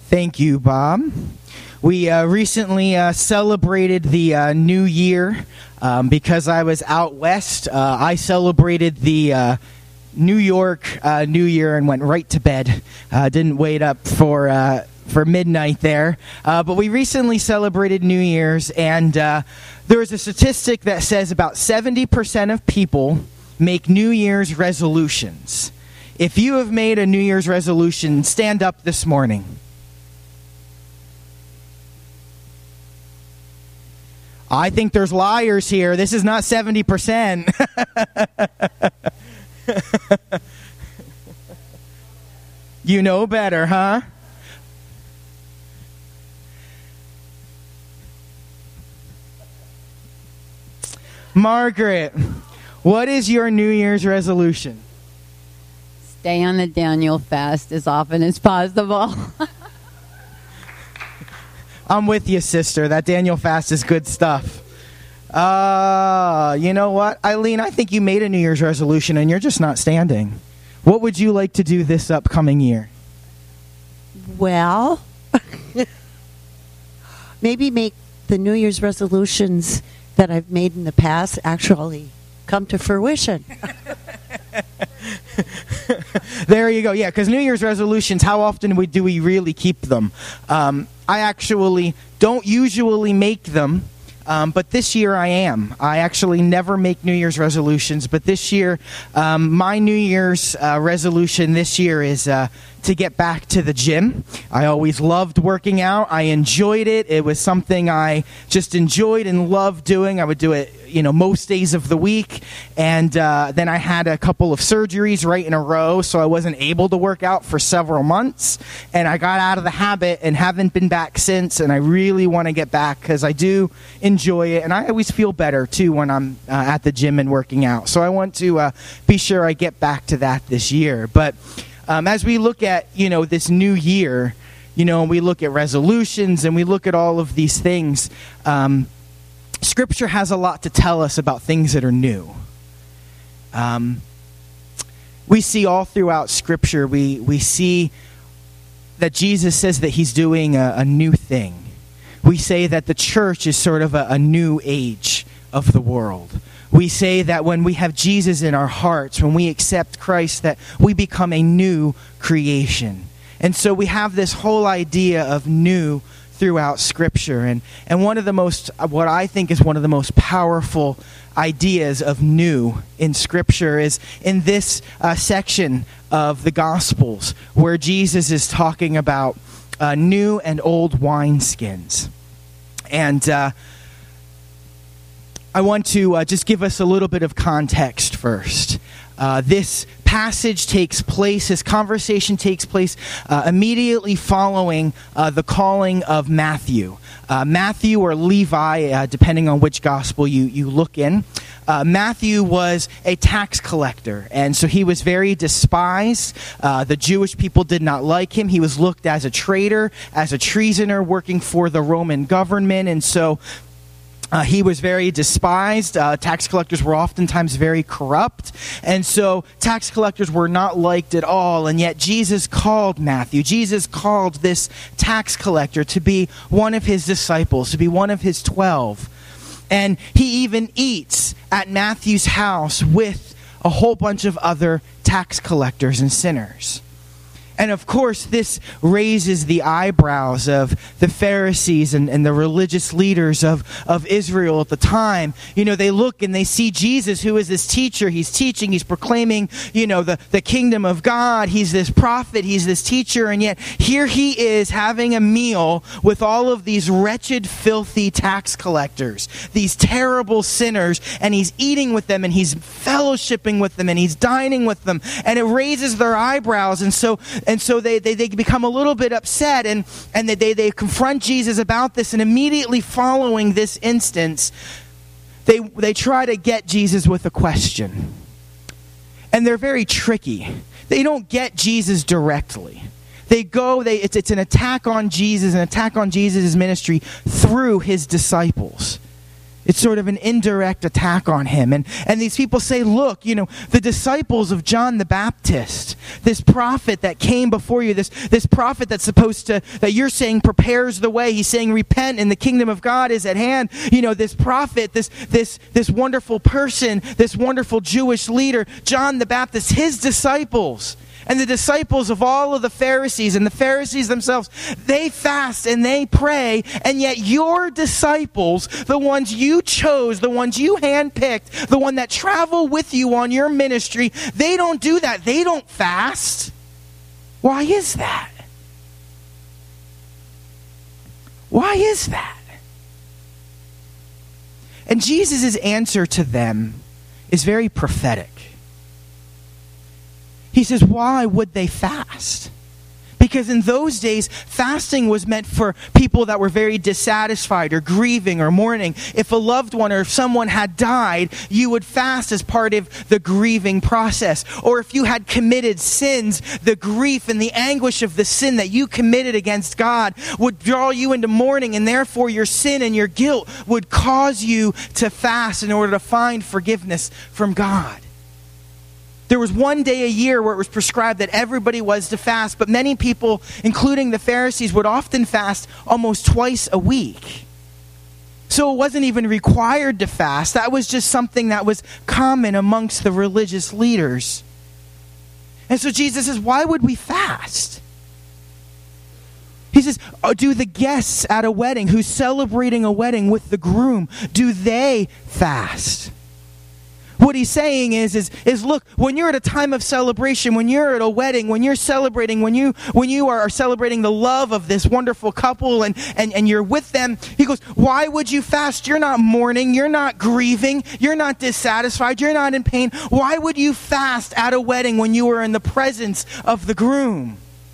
Thank you, Bob. We recently celebrated the new year. Because I was out west, I celebrated the New York New Year and went right to bed. Didn't wait up for midnight there. But we recently celebrated New Year's, and there was a statistic that says about 70% of people make New Year's resolutions. If you have made a New Year's resolution, stand up this morning. I think there's liars here. This is not 70%. You know better, huh? Margaret, what is your New Year's resolution? Stay on the Daniel fast as often as possible. I'm with you, sister. That Daniel fast is good stuff. You know what, Eileen? I think you made a New Year's resolution and you're just not standing. What would you like to do this upcoming year? Well, maybe make the New Year's resolutions that I've made in the past actually come to fruition. There you go. Yeah, because New Year's resolutions, how often do we really keep them? I actually don't usually make them, but this year I am. I actually never make New Year's resolutions, but this year, my New Year's resolution this year is to get back to the gym. I always loved working out. I enjoyed it. It was something I just enjoyed and loved doing. I would do it, most days of the week. And then I had a couple of surgeries right in a row, so I wasn't able to work out for several months. And I got out of the habit and haven't been back since. And I really want to get back because I do enjoy it. And I always feel better, too, when I'm at the gym and working out. So I want to be sure I get back to that this year. But as we look at, this new year, we look at resolutions and we look at all of these things, Scripture has a lot to tell us about things that are new. We see all throughout Scripture, we see that Jesus says that he's doing a new thing. We say that the church is sort of a new age of the world. We say that when we have Jesus in our hearts, when we accept Christ, that we become a new creation. And so we have this whole idea of new throughout Scripture. And one of the most, what I think is one of the most powerful ideas of new in Scripture is in this section of the Gospels, where Jesus is talking about new and old wineskins. And I want to just give us a little bit of context first. This passage takes place, this conversation takes place immediately following the calling of Matthew. Matthew or Levi, depending on which gospel you look in. Matthew was a tax collector, and so he was very despised. The Jewish people did not like him. He was looked as a traitor, as a treasoner working for the Roman government, and so he was very despised. Tax collectors were oftentimes very corrupt. And so tax collectors were not liked at all. And yet Jesus called Matthew. Jesus called this tax collector to be one of his disciples, to be one of his 12. And he even eats at Matthew's house with a whole bunch of other tax collectors and sinners. And of course, this raises the eyebrows of the Pharisees and the religious leaders of Israel at the time. They look and they see Jesus, who is this teacher. He's teaching, he's proclaiming, the kingdom of God. He's this prophet, he's this teacher. And yet here he is having a meal with all of these wretched, filthy tax collectors, these terrible sinners. And he's eating with them and he's fellowshipping with them and he's dining with them. And it raises their eyebrows. And so they become a little bit upset and they confront Jesus about this. And immediately following this instance, they try to get Jesus with a question. And they're very tricky. They don't get Jesus directly. It's an attack on Jesus, an attack on Jesus' ministry through his disciples. It's sort of an indirect attack on him. And these people say, look, the disciples of John the Baptist, this prophet that came before you, this prophet that's that you're saying prepares the way. He's saying repent and the kingdom of God is at hand. This prophet, this wonderful person, this wonderful Jewish leader, John the Baptist, his disciples, and the disciples of all of the Pharisees and the Pharisees themselves, they fast and they pray, and yet your disciples, the ones you chose, the ones you handpicked, the one that travel with you on your ministry, they don't do that. They don't fast. Why is that? Why is that? And Jesus' answer to them is very prophetic. He says, why would they fast? Because in those days, fasting was meant for people that were very dissatisfied or grieving or mourning. If a loved one or if someone had died, you would fast as part of the grieving process. Or if you had committed sins, the grief and the anguish of the sin that you committed against God would draw you into mourning, and therefore your sin and your guilt would cause you to fast in order to find forgiveness from God. There was one day a year where it was prescribed that everybody was to fast, but many people, including the Pharisees, would often fast almost twice a week. So it wasn't even required to fast. That was just something that was common amongst the religious leaders. And so Jesus says, why would we fast? He says, do the guests at a wedding who's celebrating a wedding with the groom, do they fast? What he's saying is look, when you're at a time of celebration, when you're at a wedding, when you're celebrating, when you are celebrating the love of this wonderful couple and you're with them, he goes, why would you fast? You're not mourning, you're not grieving, you're not dissatisfied, you're not in pain. Why would you fast at a wedding when you are in the presence of the groom?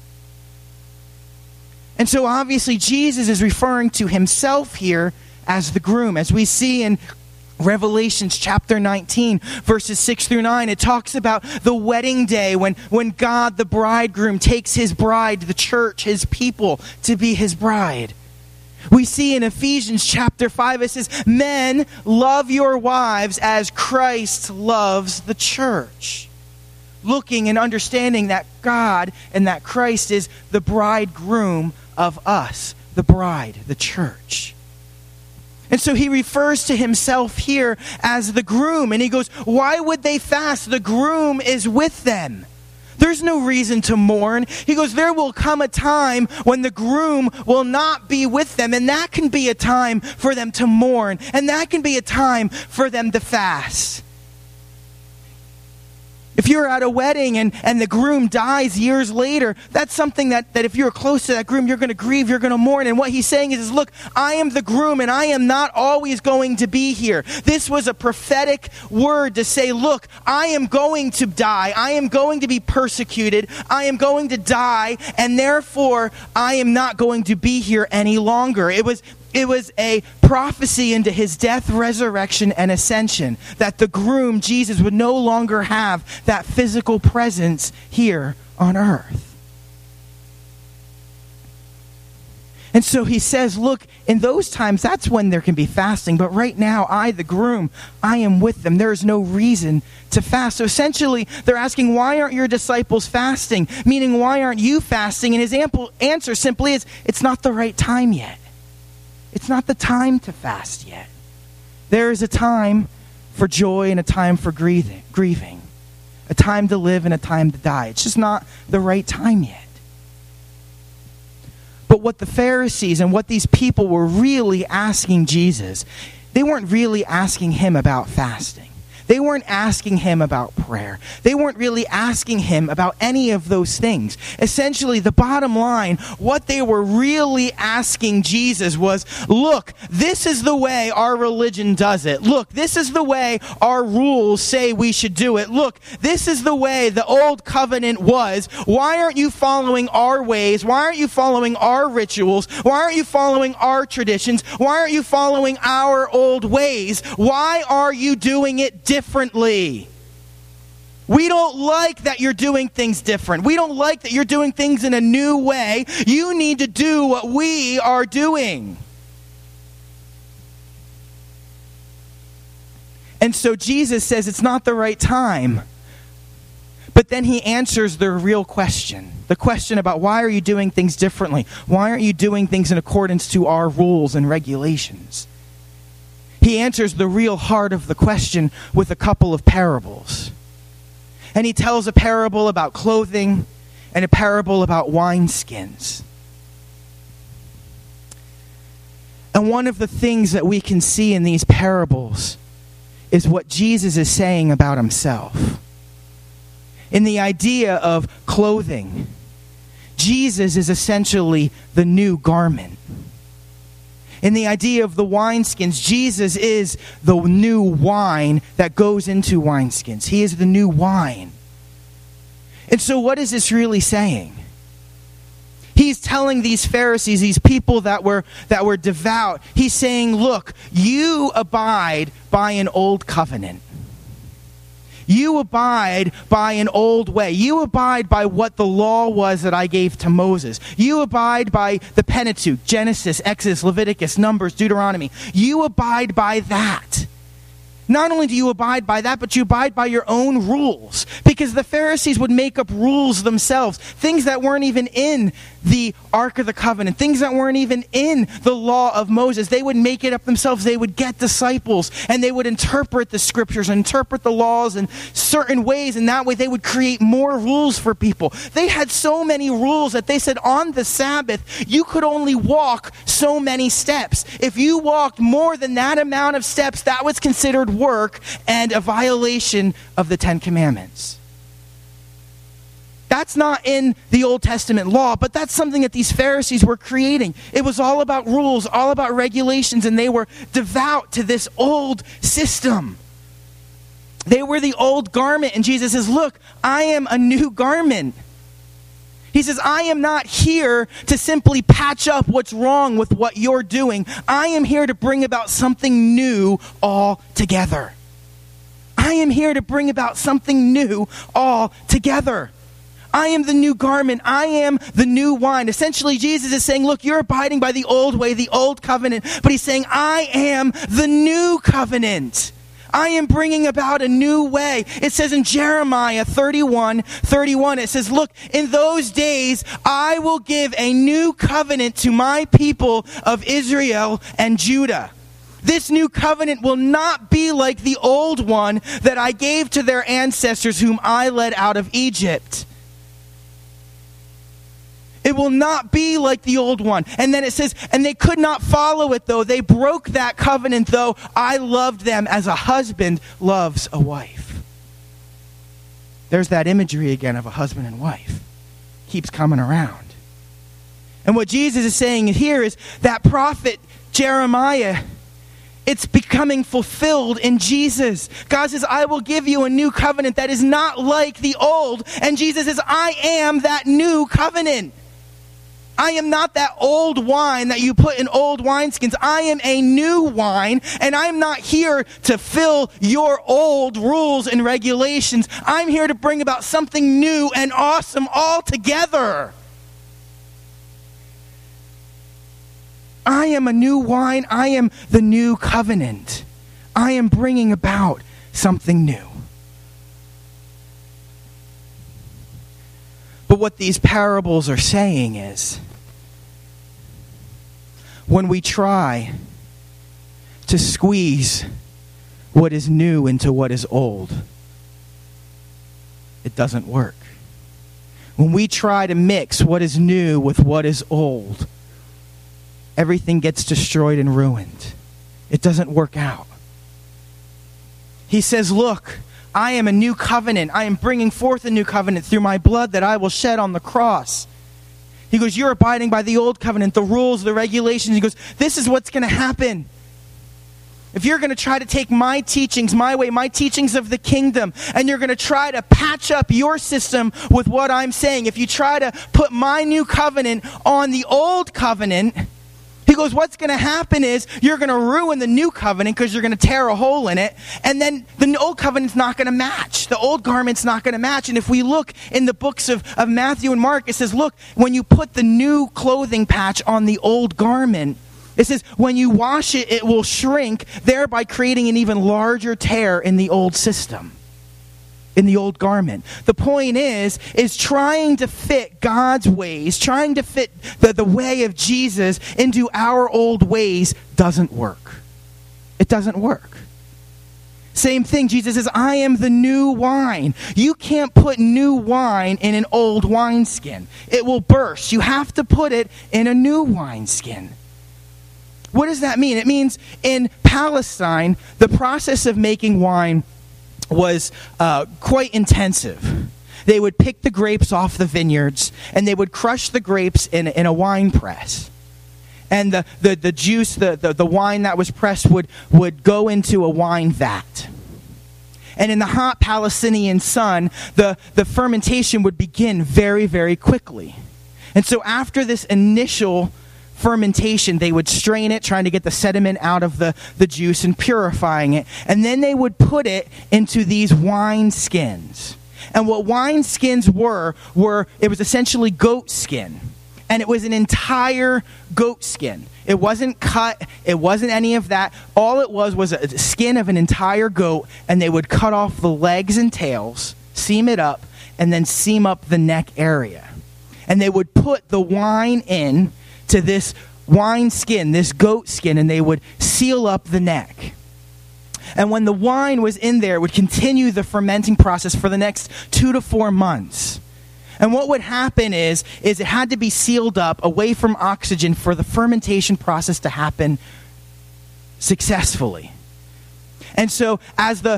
And so obviously Jesus is referring to himself here as the groom. As we see in Revelations chapter 19, verses 6 through 9, it talks about the wedding day when God, the bridegroom, takes his bride, the church, his people, to be his bride. We see in Ephesians chapter 5, it says, men, love your wives as Christ loves the church. Looking and understanding that God and that Christ is the bridegroom of us, the bride, the church. And so he refers to himself here as the groom. And he goes, why would they fast? The groom is with them. There's no reason to mourn. He goes, there will come a time when the groom will not be with them. And that can be a time for them to mourn. And that can be a time for them to fast. If you're at a wedding and the groom dies years later, that's something that if you're close to that groom, you're going to grieve, you're going to mourn. And what he's saying is, look, I am the groom and I am not always going to be here. This was a prophetic word to say, look, I am going to die. I am going to be persecuted. I am going to die, and therefore I am not going to be here any longer. It was a prophecy into his death, resurrection, and ascension, that the groom, Jesus, would no longer have that physical presence here on earth. And so he says, look, in those times, that's when there can be fasting. But right now, I, the groom, I am with them. There is no reason to fast. So essentially, they're asking, why aren't your disciples fasting? Meaning, why aren't you fasting? And his answer simply is, it's not the right time yet. It's not the time to fast yet. There is a time for joy and a time for grieving. A time to live and a time to die. It's just not the right time yet. But what the Pharisees and what these people were really asking Jesus, they weren't really asking him about fasting. They weren't asking him about prayer. They weren't really asking him about any of those things. Essentially, the bottom line, what they were really asking Jesus was, look, this is the way our religion does it. Look, this is the way our rules say we should do it. Look, this is the way the old covenant was. Why aren't you following our ways? Why aren't you following our rituals? Why aren't you following our traditions? Why aren't you following our old ways? Why are you doing it differently? We don't like that you're doing things different. We don't like that you're doing things in a new way. You need to do what we are doing. And so Jesus says it's not the right time. But then he answers their real question. The question about why are you doing things differently? Why aren't you doing things in accordance to our rules and regulations? He answers the real heart of the question with a couple of parables. And he tells a parable about clothing and a parable about wineskins. And one of the things that we can see in these parables is what Jesus is saying about himself. In the idea of clothing, Jesus is essentially the new garment. In the idea of the wineskins, Jesus is the new wine that goes into wineskins. He is the new wine. And so what is this really saying? He's telling these Pharisees, these people that were devout, he's saying, look, you abide by an old covenant. You abide by an old way. You abide by what the law was that I gave to Moses. You abide by the Pentateuch, Genesis, Exodus, Leviticus, Numbers, Deuteronomy. You abide by that. Not only do you abide by that, but you abide by your own rules. Because the Pharisees would make up rules themselves. Things that weren't even in the Ark of the Covenant. Things that weren't even in the law of Moses. They would make it up themselves. They would get disciples. And they would interpret the scriptures, interpret the laws in certain ways. And that way they would create more rules for people. They had so many rules that they said on the Sabbath, you could only walk so many steps. If you walked more than that amount of steps, that was considered work and a violation of the Ten Commandments. That's not in the Old Testament law, but that's something that these Pharisees were creating. It was all about rules, all about regulations, and they were devout to this old system. They were the old garment, and Jesus says, look, I am a new garment. He says, I am not here to simply patch up what's wrong with what you're doing. I am here to bring about something new altogether. I am here to bring about something new altogether. I am the new garment. I am the new wine. Essentially, Jesus is saying, look, you're abiding by the old way, the old covenant. But he's saying, I am the new covenant. I am bringing about a new way. It says in Jeremiah 31:31, it says, look, in those days, I will give a new covenant to my people of Israel and Judah. This new covenant will not be like the old one that I gave to their ancestors whom I led out of Egypt. It will not be like the old one. And then it says, and they could not follow it though. They broke that covenant though. I loved them as a husband loves a wife. There's that imagery again of a husband and wife. Keeps coming around. And what Jesus is saying here is that prophet Jeremiah, it's becoming fulfilled in Jesus. God says, I will give you a new covenant that is not like the old. And Jesus says, I am that new covenant. I am not that old wine that you put in old wineskins. I am a new wine, and I'm not here to fill your old rules and regulations. I'm here to bring about something new and awesome altogether. I am a new wine. I am the new covenant. I am bringing about something new. But what these parables are saying is, when we try to squeeze what is new into what is old, it doesn't work. When we try to mix what is new with what is old, everything gets destroyed and ruined. It doesn't work out. He says, look, I am a new covenant. I am bringing forth a new covenant through my blood that I will shed on the cross. He goes, you're abiding by the old covenant, the rules, the regulations. He goes, this is what's going to happen. If you're going to try to take my teachings, my way, my teachings of the kingdom, and you're going to try to patch up your system with what I'm saying, if you try to put my new covenant on the old covenant, he goes, what's going to happen is you're going to ruin the new covenant because you're going to tear a hole in it. And then the old covenant's not going to match. The old garment's not going to match. And if we look in the books of Matthew and Mark, it says, look, when you put the new clothing patch on the old garment, It says, when you wash it, it will shrink, thereby creating an even larger tear in the old system, in the old garment. The point is trying to fit God's ways, trying to fit the way of Jesus into our old ways doesn't work. It doesn't work. Same thing, Jesus says, I am the new wine. You can't put new wine in an old wineskin. It will burst. You have to put it in a new wineskin. What does that mean? It means in Palestine, the process of making wine was quite intensive. They would pick the grapes off the vineyards, and they would crush the grapes in a wine press. And the juice, the wine that was pressed would go into a wine vat. And in the hot Palestinian sun, the fermentation would begin very, very quickly. And so after this initial fermentation, they would strain it, trying to get the sediment out of the juice and purifying it. And then they would put it into these wine skins. And what wine skins were it was essentially goat skin. And it was an entire goat skin. It wasn't cut. It wasn't any of that. All it was a skin of an entire goat, and they would cut off the legs and tails, seam it up, and then seam up the neck area. And they would put the wine in to this wine skin, this goat skin, and they would seal up the neck. And when the wine was in there, it would continue the fermenting process for the next 2 to 4 months. And what would happen is it had to be sealed up away from oxygen for the fermentation process to happen successfully. And so as the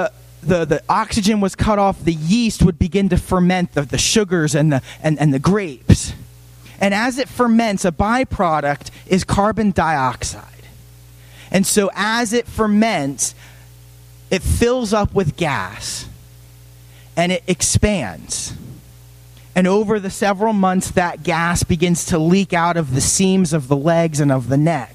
oxygen was cut off, the yeast would begin to ferment the sugars and the grapes. And as it ferments, a byproduct is carbon dioxide. And so as it ferments, it fills up with gas and it expands. And over the several months, that gas begins to leak out of the seams of the legs and of the neck.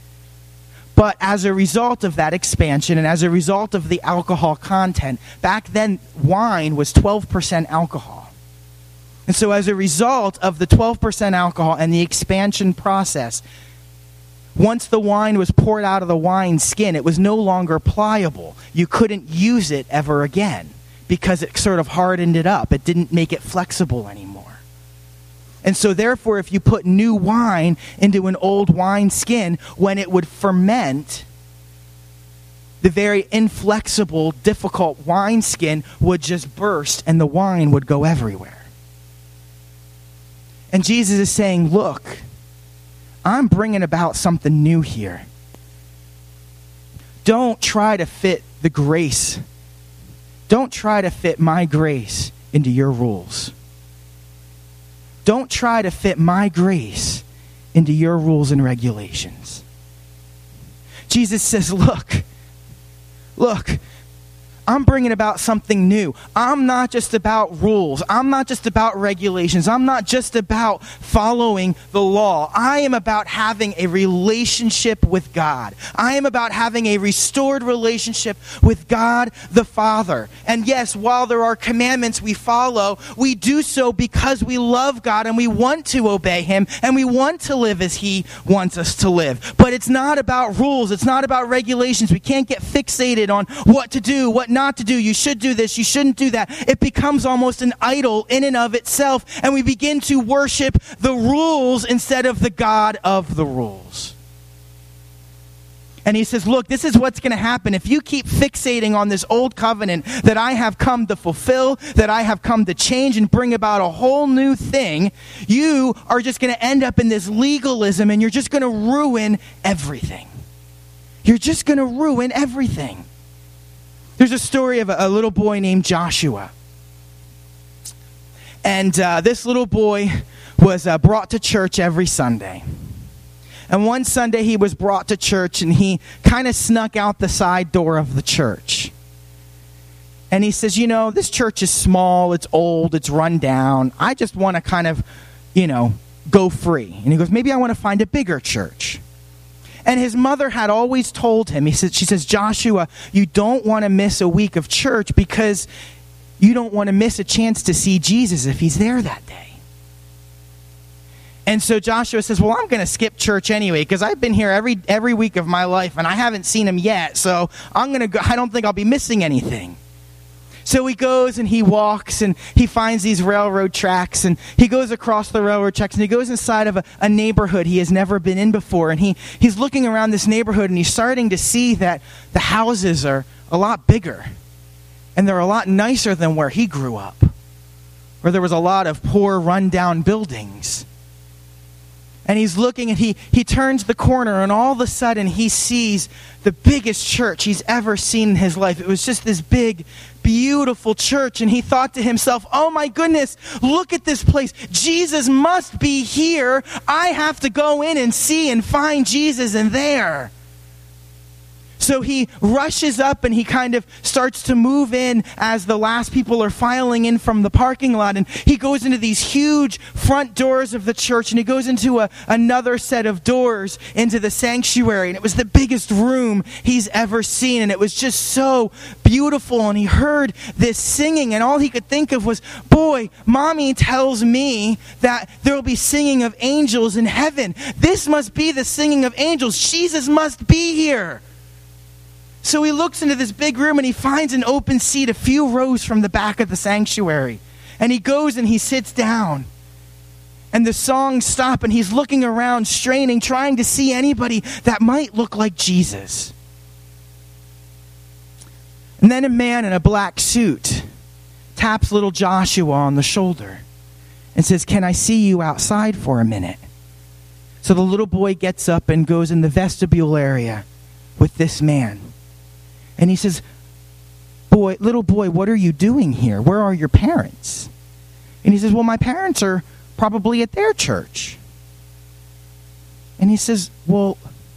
But as a result of that expansion and as a result of the alcohol content, back then wine was 12% alcohol. And so as a result of the 12% alcohol and the expansion process, once the wine was poured out of the wine skin, it was no longer pliable. You couldn't use it ever again because it sort of hardened it up. It didn't make it flexible anymore. And so therefore, if you put new wine into an old wine skin, when it would ferment, the very inflexible, difficult wine skin would just burst and the wine would go everywhere. And Jesus is saying, look, I'm bringing about something new here. Don't try to fit the grace. Don't try to fit my grace into your rules. Don't try to fit my grace into your rules and regulations. Jesus says, look, I'm bringing about something new. I'm not just about rules. I'm not just about regulations. I'm not just about following the law. I am about having a relationship with God. I am about having a restored relationship with God the Father. And yes, while there are commandments we follow, we do so because we love God and we want to obey Him and we want to live as He wants us to live. But it's not about rules. It's not about regulations. We can't get fixated on what to do, what not to do. You should do this. You shouldn't do that. It becomes almost an idol in and of itself, and we begin to worship the rules instead of the God of the rules. And he says, look, this is what's going to happen. If you keep fixating on this old covenant that I have come to fulfill, that I have come to change and bring about a whole new thing, you are just going to end up in this legalism and you're just going to ruin everything. You're just going to ruin everything. There's a story of a little boy named Joshua. And this little boy was brought to church every Sunday. And one Sunday he was brought to church and he kind of snuck out the side door of the church. And he says, this church is small, it's old, it's run down. I just want to kind of, go free. And he goes, maybe I want to find a bigger church. And his mother had always told him, she says, Joshua, you don't want to miss a week of church because you don't want to miss a chance to see Jesus if He's there that day. And so Joshua says, well, I'm going to skip church anyway because I've been here every week of my life and I haven't seen him yet. So I'm going to go. I don't think I'll be missing anything. So he goes and he walks and he finds these railroad tracks and he goes across the railroad tracks and he goes inside of a neighborhood he has never been in before. And he's looking around this neighborhood and he's starting to see that the houses are a lot bigger and they're a lot nicer than where he grew up, where there was a lot of poor, rundown buildings. And he's looking and he turns the corner and all of a sudden he sees the biggest church he's ever seen in his life. It was just this big, beautiful church. And he thought to himself, oh my goodness, look at this place. Jesus must be here. I have to go in and see and find Jesus in there. So he rushes up and he kind of starts to move in as the last people are filing in from the parking lot. And he goes into these huge front doors of the church and he goes into another set of doors into the sanctuary. And it was the biggest room he's ever seen. And it was just so beautiful. And he heard this singing and all he could think of was, boy, Mommy tells me that there will be singing of angels in heaven. This must be the singing of angels. Jesus must be here. So he looks into this big room and he finds an open seat a few rows from the back of the sanctuary. And he goes and he sits down. And the songs stop and he's looking around, straining, trying to see anybody that might look like Jesus. And then a man in a black suit taps little Joshua on the shoulder and says, can I see you outside for a minute? So the little boy gets up and goes in the vestibule area with this man. And he says, little boy, what are you doing here? Where are your parents? And he says, well, my parents are probably at their church. And he says, well,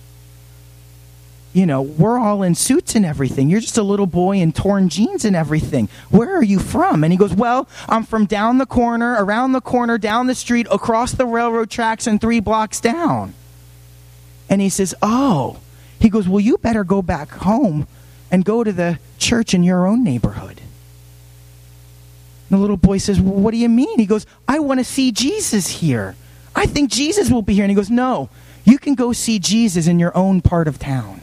we're all in suits and everything. You're just a little boy in torn jeans and everything. Where are you from? And he goes, well, I'm from down the corner, around the corner, down the street, across the railroad tracks and 3 blocks down. And he says, oh. He goes, well, you better go back home and go to the church in your own neighborhood. And the little boy says, well, what do you mean? He goes, I want to see Jesus here. I think Jesus will be here. And he goes, no, you can go see Jesus in your own part of town.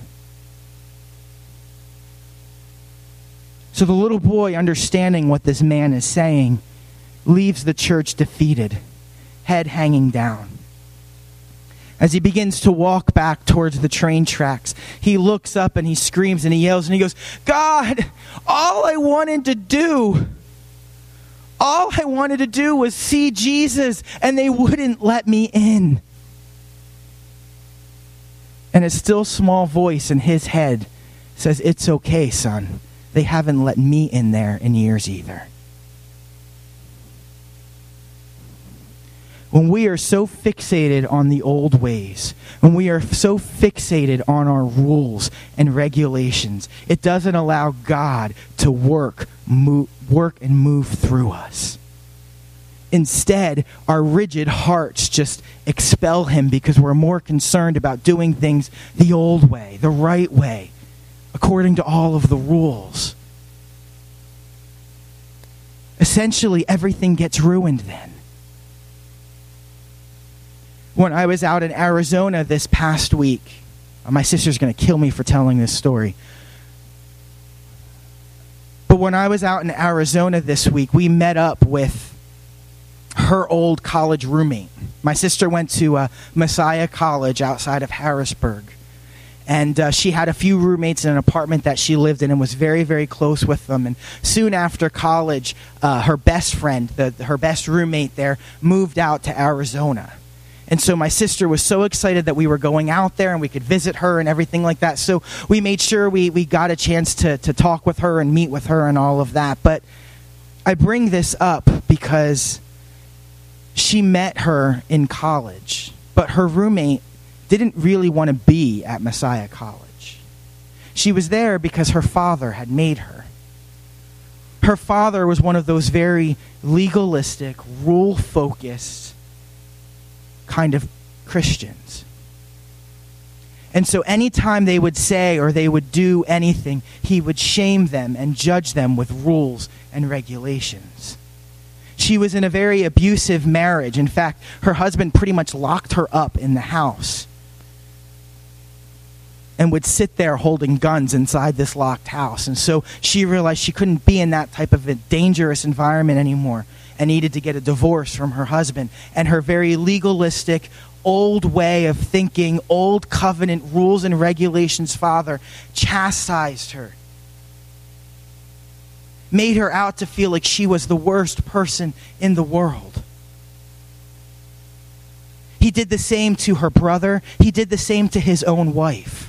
So the little boy, understanding what this man is saying, leaves the church defeated, head hanging down. As he begins to walk back towards the train tracks, he looks up and he screams and he yells and he goes, God, all I wanted to do was see Jesus, and they wouldn't let me in. And a still small voice in his head says, it's okay, son. They haven't let me in there in years either. When we are so fixated on the old ways, when we are so fixated on our rules and regulations, it doesn't allow God to work and move through us. Instead, our rigid hearts just expel him because we're more concerned about doing things the old way, the right way, according to all of the rules. Essentially, everything gets ruined then. When I was out in Arizona this past week, my sister's going to kill me for telling this story. But when I was out in Arizona this week, we met up with her old college roommate. My sister went to Messiah College outside of Harrisburg. And she had a few roommates in an apartment that she lived in and was very, very close with them. And soon after college, her best friend, her best roommate there, moved out to Arizona. And so my sister was so excited that we were going out there and we could visit her and everything like that. So we made sure we got a chance to talk with her and meet with her and all of that. But I bring this up because she met her in college, but her roommate didn't really want to be at Messiah College. She was there because her father had made her. Her father was one of those very legalistic, rule-focused kind of Christians. And so anytime they would say or they would do anything, he would shame them and judge them with rules and regulations. She was in a very abusive marriage. In fact, her husband pretty much locked her up in the house and would sit there holding guns inside this locked house. And so she realized she couldn't be in that type of a dangerous environment anymore and needed to get a divorce from her husband. And her very legalistic, old way of thinking, old covenant rules and regulations father chastised her, made her out to feel like she was the worst person in the world. He did the same to her brother. He did the same to his own wife.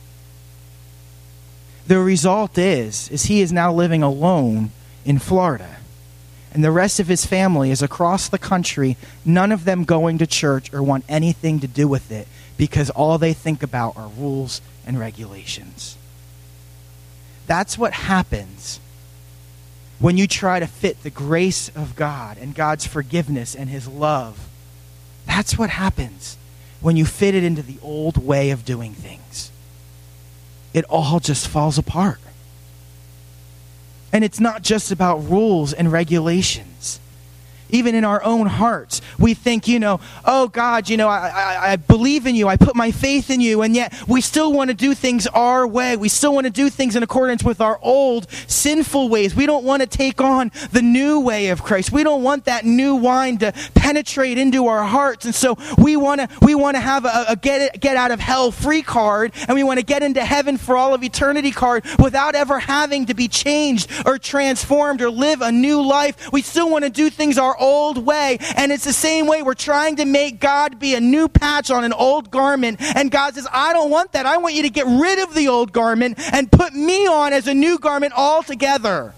The result is he is now living alone in Florida. And the rest of his family is across the country, none of them going to church or want anything to do with it because all they think about are rules and regulations. That's what happens when you try to fit the grace of God and God's forgiveness and his love. That's what happens when you fit it into the old way of doing things. It all just falls apart. And it's not just about rules and regulations. Even in our own hearts, we think, oh God, I believe in you. I put my faith in you. And yet we still want to do things our way. We still want to do things in accordance with our old sinful ways. We don't want to take on the new way of Christ. We don't want that new wine to penetrate into our hearts. And so we want to have a get out of hell free card, and we want to get into heaven for all of eternity card without ever having to be changed or transformed or live a new life. We still want to do things our old way, and it's the same way we're trying to make God be a new patch on an old garment, and God says, I don't want that. I want you to get rid of the old garment and put me on as a new garment altogether.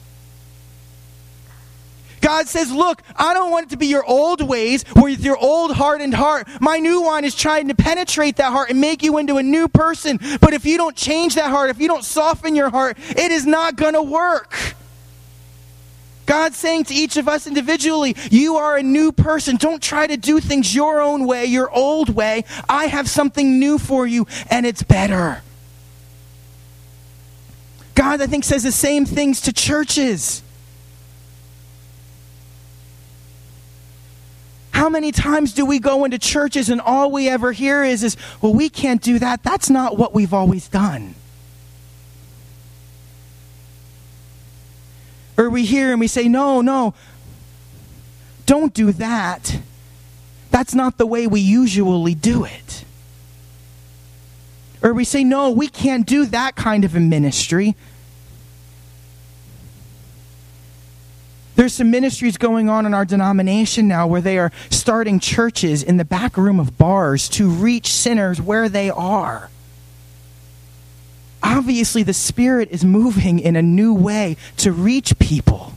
God says, look, I don't want it to be your old ways, with your old hardened heart. My new wine is trying to penetrate that heart and make you into a new person. But if you don't change that heart, if you don't soften your heart, it is not going to work. God's saying to each of us individually, you are a new person. Don't try to do things your own way, your old way. I have something new for you, and it's better. God, I think, says the same things to churches. How many times do we go into churches and all we ever hear is, well, we can't do that. That's not what we've always done. Or we hear and we say, no, don't do that. That's not the way we usually do it. Or we say, no, we can't do that kind of a ministry. There's some ministries going on in our denomination now where they are starting churches in the back room of bars to reach sinners where they are. Obviously, the Spirit is moving in a new way to reach people.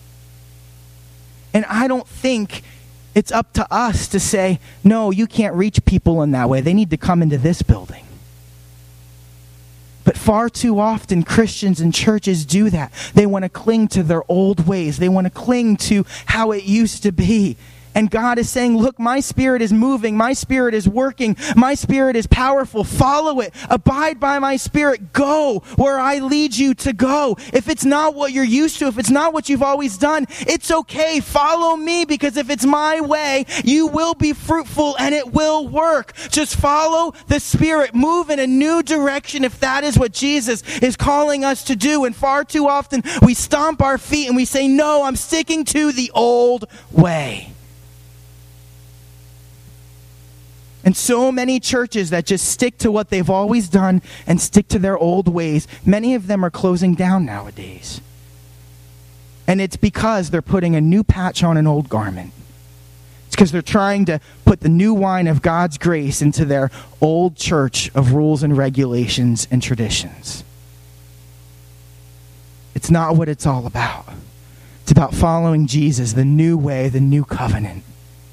And I don't think it's up to us to say, no, you can't reach people in that way. They need to come into this building. But far too often, Christians and churches do that. They want to cling to their old ways. They want to cling to how it used to be. And God is saying, look, my Spirit is moving. My Spirit is working. My Spirit is powerful. Follow it. Abide by my Spirit. Go where I lead you to go. If it's not what you're used to, if it's not what you've always done, it's okay. Follow me, because if it's my way, you will be fruitful and it will work. Just follow the Spirit. Move in a new direction if that is what Jesus is calling us to do. And far too often, we stomp our feet and we say, no, I'm sticking to the old way. And so many churches that just stick to what they've always done and stick to their old ways, many of them are closing down nowadays. And it's because they're putting a new patch on an old garment. It's because they're trying to put the new wine of God's grace into their old church of rules and regulations and traditions. It's not what it's all about. It's about following Jesus, the new way, the new covenant.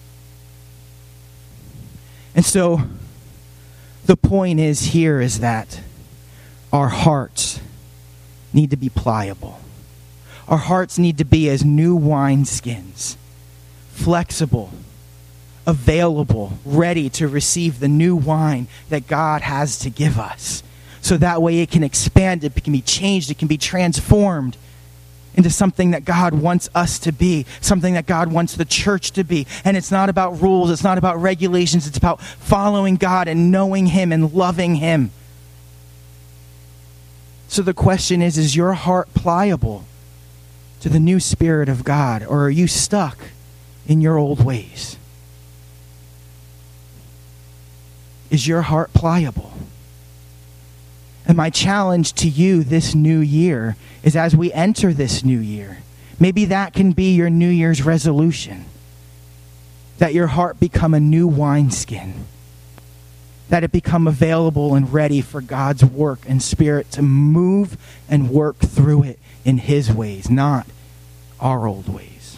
And so the point is that our hearts need to be pliable. Our hearts need to be as new wineskins, flexible, available, ready to receive the new wine that God has to give us. So that way it can expand, it can be changed, it can be transformed into something that God wants us to be, something that God wants the church to be. And it's not about rules, it's not about regulations, it's about following God and knowing Him and loving Him. So the question is your heart pliable to the new Spirit of God, or are you stuck in your old ways? Is your heart pliable? And my challenge to you this new year is, as we enter this new year, maybe that can be your New Year's resolution, that your heart become a new wineskin, that it become available and ready for God's work and Spirit to move and work through it in His ways, not our old ways.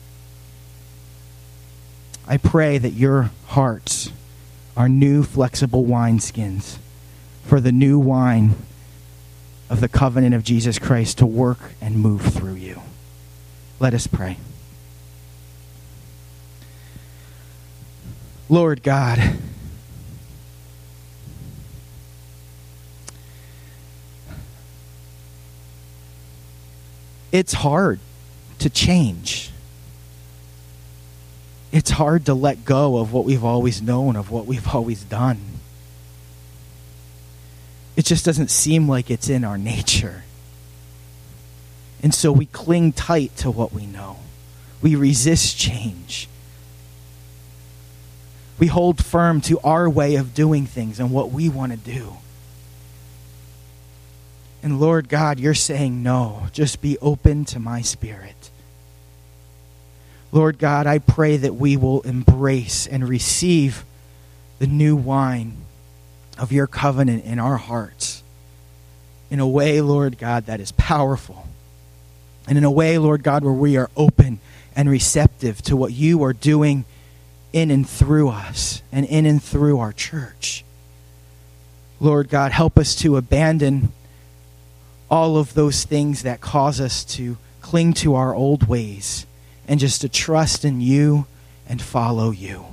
I pray that your hearts are new, flexible wineskins for the new wine of the covenant of Jesus Christ to work and move through you. Let us pray. Lord God, it's hard to change. It's hard to let go of what we've always known, of what we've always done. It just doesn't seem like it's in our nature. And so we cling tight to what we know. We resist change. We hold firm to our way of doing things and what we want to do. And Lord God, you're saying no. Just be open to my Spirit. Lord God, I pray that we will embrace and receive the new wine of your covenant in our hearts in a way, Lord God, that is powerful. And in a way, Lord God, where we are open and receptive to what you are doing in and through us and in and through our church. Lord God, help us to abandon all of those things that cause us to cling to our old ways and just to trust in you and follow you.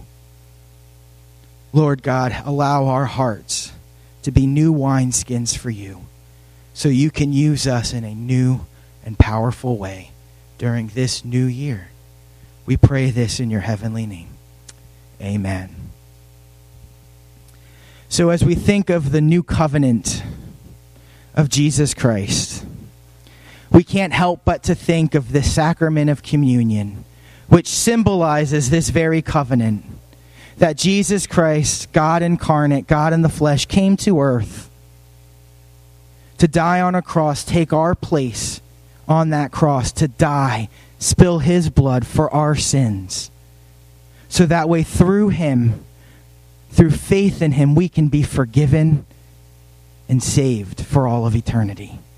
Lord God, allow our hearts to be new wineskins for you so you can use us in a new and powerful way during this new year. We pray this in your heavenly name. Amen. So as we think of the new covenant of Jesus Christ, we can't help but to think of the sacrament of communion, which symbolizes this very covenant, that Jesus Christ, God incarnate, God in the flesh, came to earth to die on a cross, take our place on that cross, to die, spill his blood for our sins. So that way through him, through faith in him, we can be forgiven and saved for all of eternity.